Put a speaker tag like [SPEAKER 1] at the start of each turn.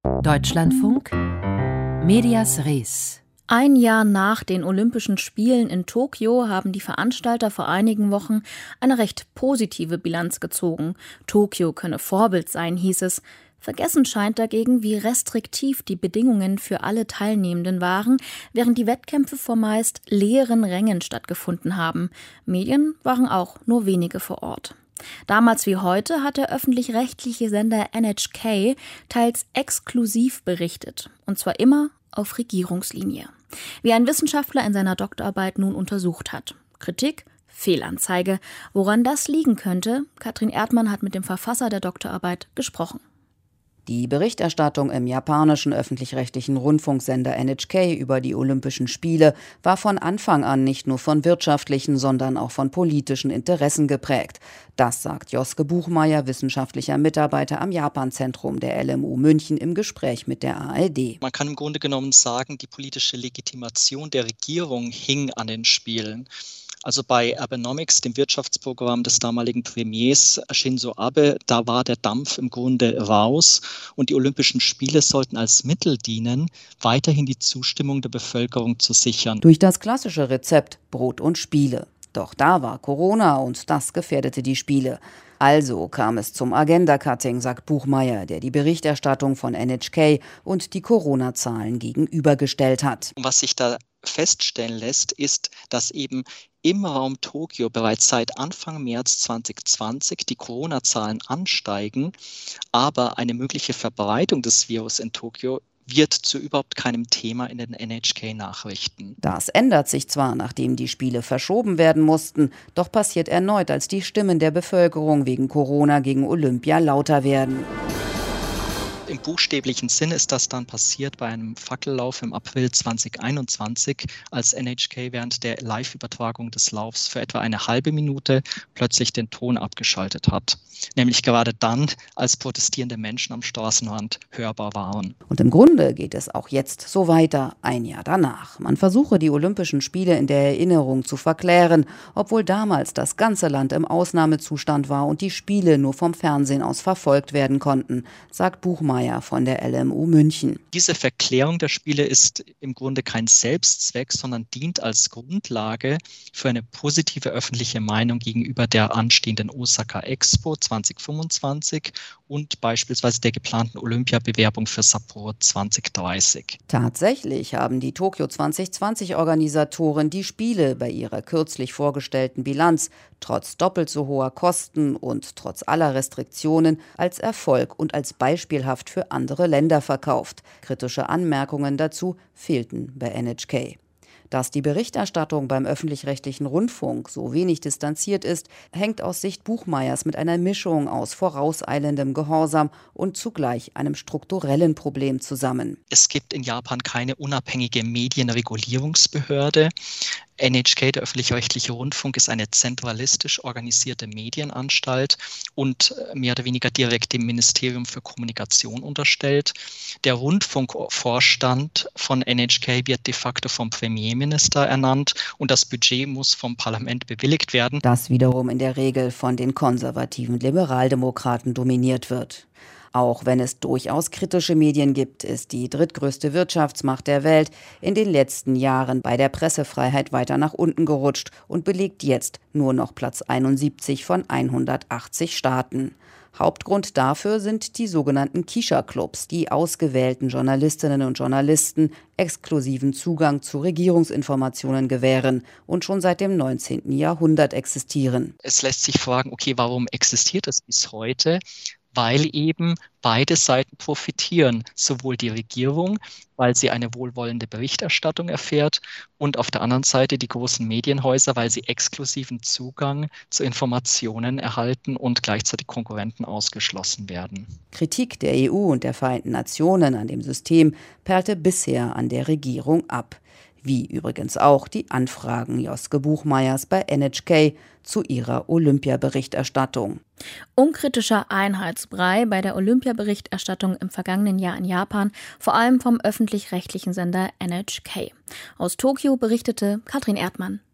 [SPEAKER 1] Deutschlandfunk Medias Res.
[SPEAKER 2] Ein Jahr nach den Olympischen Spielen in Tokio haben die Veranstalter vor einigen Wochen eine recht positive Bilanz gezogen. Tokio könne Vorbild sein, hieß es. Vergessen scheint dagegen, wie restriktiv die Bedingungen für alle Teilnehmenden waren, während die Wettkämpfe vor meist leeren Rängen stattgefunden haben. Medien waren auch nur wenige vor Ort. Damals wie heute hat der öffentlich-rechtliche Sender NHK teils exklusiv berichtet, und zwar immer auf Regierungslinie. Wie ein Wissenschaftler in seiner Doktorarbeit nun untersucht hat. Kritik, Fehlanzeige. Woran das liegen könnte? Katrin Erdmann hat mit dem Verfasser der Doktorarbeit gesprochen.
[SPEAKER 3] Die Berichterstattung im japanischen öffentlich-rechtlichen Rundfunksender NHK über die Olympischen Spiele war von Anfang an nicht nur von wirtschaftlichen, sondern auch von politischen Interessen geprägt. Das sagt Joske Buchmeier, wissenschaftlicher Mitarbeiter am Japan-Zentrum der LMU München im Gespräch mit der ARD.
[SPEAKER 4] Man kann im Grunde genommen sagen, die politische Legitimation der Regierung hing an den Spielen. Also bei Abenomics, dem Wirtschaftsprogramm des damaligen Premiers Shinzo Abe, da war der Dampf im Grunde raus und die Olympischen Spiele sollten als Mittel dienen, weiterhin die Zustimmung der Bevölkerung zu sichern.
[SPEAKER 3] Durch das klassische Rezept Brot und Spiele. Doch da war Corona und das gefährdete die Spiele. Also kam es zum Agenda-Cutting, sagt Buchmeier, der die Berichterstattung von NHK und die Corona-Zahlen gegenübergestellt hat.
[SPEAKER 4] Was sich da feststellen lässt, ist, dass eben im Raum Tokio bereits seit Anfang März 2020 die Corona-Zahlen ansteigen, aber eine mögliche Verbreitung des Virus in Tokio wird zu überhaupt keinem Thema in den NHK-Nachrichten.
[SPEAKER 3] Das ändert sich zwar, nachdem die Spiele verschoben werden mussten, doch passiert erneut, als die Stimmen der Bevölkerung wegen Corona gegen Olympia lauter werden.
[SPEAKER 4] Im buchstäblichen Sinn ist das dann passiert bei einem Fackellauf im April 2021, als NHK während der Live-Übertragung des Laufs für etwa eine halbe Minute plötzlich den Ton abgeschaltet hat. Nämlich gerade dann, als protestierende Menschen am Straßenrand hörbar waren.
[SPEAKER 3] Und im Grunde geht es auch jetzt so weiter, ein Jahr danach. Man versuche, die Olympischen Spiele in der Erinnerung zu verklären, obwohl damals das ganze Land im Ausnahmezustand war und die Spiele nur vom Fernsehen aus verfolgt werden konnten, sagt Buchmeier von der LMU München.
[SPEAKER 4] Diese Verklärung der Spiele ist im Grunde kein Selbstzweck, sondern dient als Grundlage für eine positive öffentliche Meinung gegenüber der anstehenden Osaka Expo 2025 und beispielsweise der geplanten Olympiabewerbung für Sapporo 2030.
[SPEAKER 3] Tatsächlich haben die Tokio 2020-Organisatoren die Spiele bei ihrer kürzlich vorgestellten Bilanz trotz doppelt so hoher Kosten und trotz aller Restriktionen als Erfolg und als beispielhaft für andere Länder verkauft. Kritische Anmerkungen dazu fehlten bei NHK. Dass die Berichterstattung beim öffentlich-rechtlichen Rundfunk so wenig distanziert ist, hängt aus Sicht Buchmeiers mit einer Mischung aus vorauseilendem Gehorsam und zugleich einem strukturellen Problem zusammen.
[SPEAKER 4] Es gibt in Japan keine unabhängige Medienregulierungsbehörde. NHK, der öffentlich-rechtliche Rundfunk, ist eine zentralistisch organisierte Medienanstalt und mehr oder weniger direkt dem Ministerium für Kommunikation unterstellt. Der Rundfunkvorstand von NHK wird de facto vom Premierminister ernannt und das Budget muss vom Parlament bewilligt werden.
[SPEAKER 3] Das wiederum in der Regel von den konservativen Liberaldemokraten dominiert wird. Auch wenn es durchaus kritische Medien gibt, ist die drittgrößte Wirtschaftsmacht der Welt in den letzten Jahren bei der Pressefreiheit weiter nach unten gerutscht und belegt jetzt nur noch Platz 71 von 180 Staaten. Hauptgrund dafür sind die sogenannten Kisha-Clubs, die ausgewählten Journalistinnen und Journalisten exklusiven Zugang zu Regierungsinformationen gewähren und schon seit dem 19. Jahrhundert existieren.
[SPEAKER 4] Es lässt sich fragen, okay, warum existiert es bis heute? Weil eben beide Seiten profitieren, sowohl die Regierung, weil sie eine wohlwollende Berichterstattung erfährt und auf der anderen Seite die großen Medienhäuser, weil sie exklusiven Zugang zu Informationen erhalten und gleichzeitig Konkurrenten ausgeschlossen werden.
[SPEAKER 3] Kritik der EU und der Vereinten Nationen an dem System perlte bisher an der Regierung ab. Wie übrigens auch die Anfragen Joske Buchmeiers bei NHK zu ihrer Olympiaberichterstattung.
[SPEAKER 2] Unkritischer Einheitsbrei bei der Olympiaberichterstattung im vergangenen Jahr in Japan, vor allem vom öffentlich-rechtlichen Sender NHK. Aus Tokio berichtete Katrin Erdmann.